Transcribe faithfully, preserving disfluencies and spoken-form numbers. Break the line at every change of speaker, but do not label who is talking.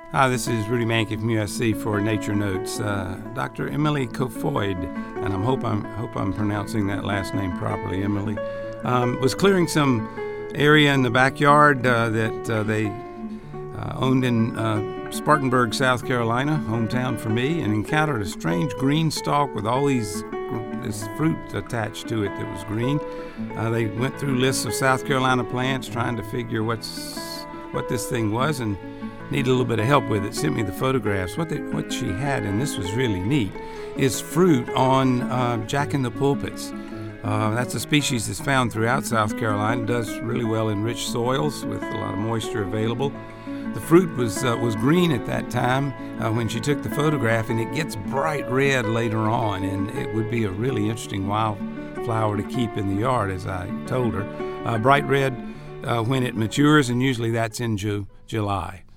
Hi, this is Rudy Mankey from U S C for Nature Notes. Uh, Doctor Emily Kofoid, and I hope I'm hope I'm pronouncing that last name properly. Emily um, was clearing some area in the backyard uh, that uh, they uh, owned in uh, Spartanburg, South Carolina, hometown for me, and encountered a strange green stalk with all these this fruit attached to it that was green. Uh, they went through lists of South Carolina plants, trying to figure what's what this thing was, and needed a little bit of help with it. Sent me the photographs. What they, what she had, and this was really neat, is fruit on uh, jack-in-the-pulpits. Uh, that's a species that's found throughout South Carolina. It does really well in rich soils with a lot of moisture available. The fruit was uh, was green at that time uh, when she took the photograph, and it gets bright red later on, and it would be a really interesting wildflower to keep in the yard, as I told her. Uh, bright red uh, when it matures, and usually that's in Ju- July.